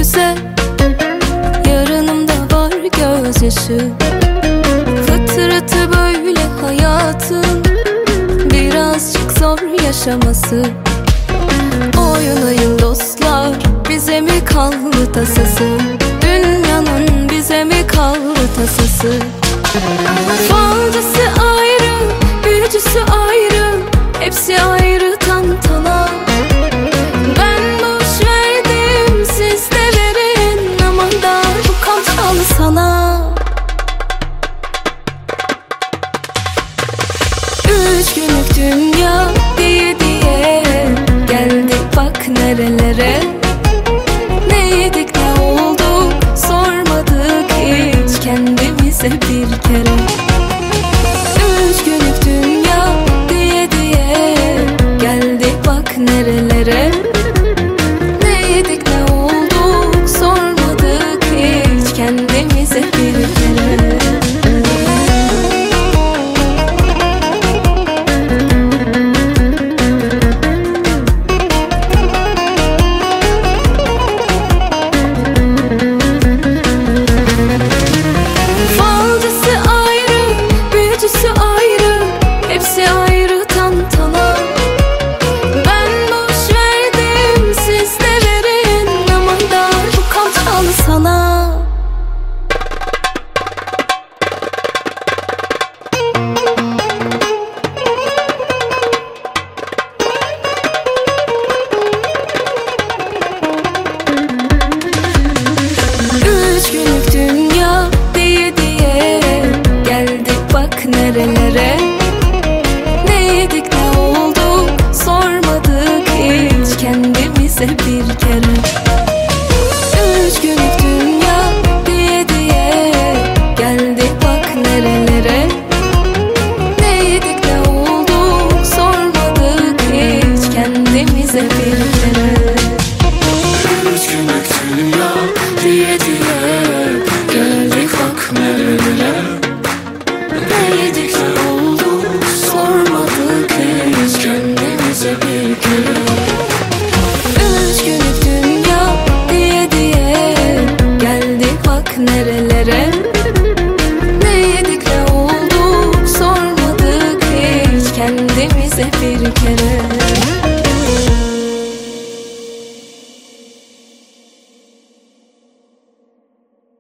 güzel, yarınımda var gözyaşı. Fıtratı böyle hayatın, birazcık zor yaşaması. Oynayın dostlar, bize mi kaldı tasası? Dünyanın bize mi kaldı tasası? Falcısı ayrı, büyücüsü ayrı, hepsi ayrı tantana. Ben boş verdim, siz de verin, aman da bu kantal sana. 3 günlük dünya diye diye geldik bak nerelere. Ne yedik ne oldu sormadık hiç kendimize bir kere. 3 günlük dünya diye diye geldik bak nerelere. Ne yedik ne oldu sormadık hiç kendimize bir kere. Nerelere, ne yedik ne oldu sormadık hiç kendimize bir kere.